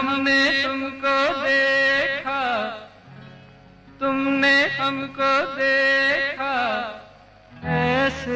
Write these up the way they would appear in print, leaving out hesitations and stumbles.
हमने तुमको देखा, तुमने हमको देखा ऐसे।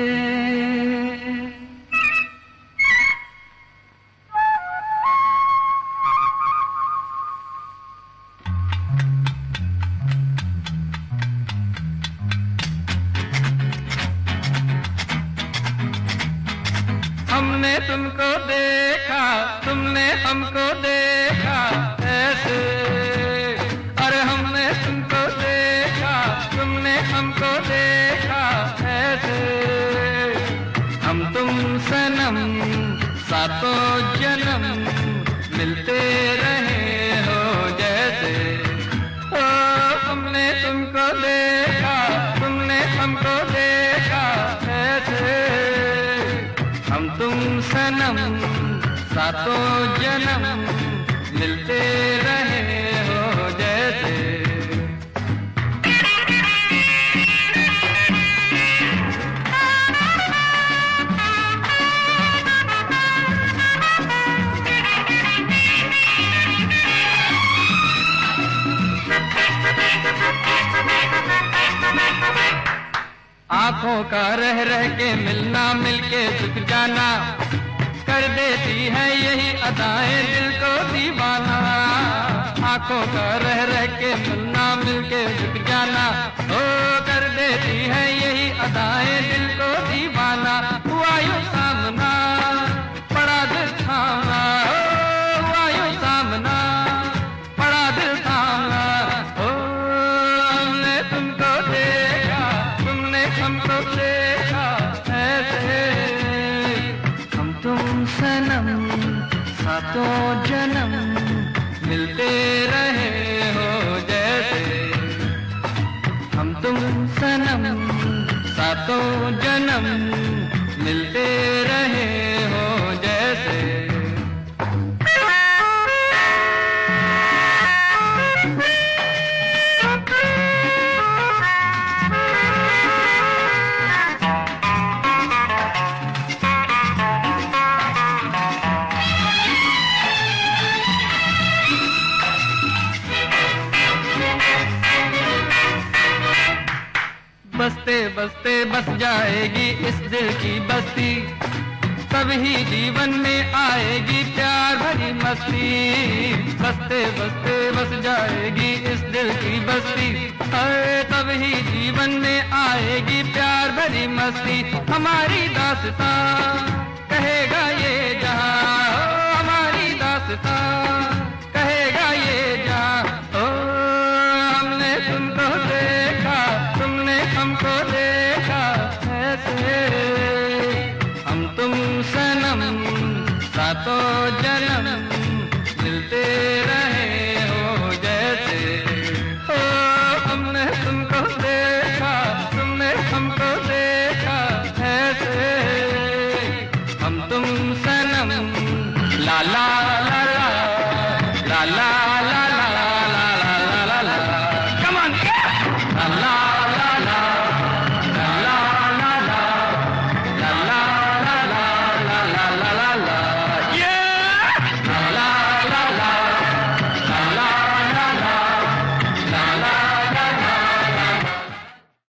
हमने तुमको देखा, तुमने हमको देखा ऐसे। अरे हमने तुमको देखा, तुमने हमको देखा ऐसे। हम तुम सनम सातों जन्म मिलते रहे हो जैसे। ओ हमने तुमको देखा, तुमने हमको देखा ऐसे। हम तुम सनम सातों जन्म मिलते रहे हो जैसे। आंखों का रह रह के मिलना, मिलके झुक जाना, कर देती है यही अदाएं दिल को दीवाना। आंखों का रह रह के मिलना, मिलके झुक जाना, ओ कर देती है यही अदाएं दिल को दीवाना। हुआ यूं सामना, पड़ा दिल थामना, हुआ यूं सामना, पड़ा दिल थामना। ओ हमने तुमको देखा, तुमने हमको देखा ऐसे। हम तुम सनम सातों जन्म मिलते रहे हो जैसे। हम तुम सनम सातों जन्म मिलते रहे हो जैसे। बसते बसते बस जाएगी इस दिल की बस्ती, तभी जीवन में आएगी प्यार भरी मस्ती। बसते बसते बस जाएगी इस दिल की बस्ती, तभी जीवन में आएगी प्यार भरी मस्ती। हमारी दास्तां कहेगा ये जहां, हमारी दास्तां कहेगा ये जहां। ओ हमने तुमको देखा, तुमने हमको देखा ऐसे। हम तुम सनम सातों जन्म मिलते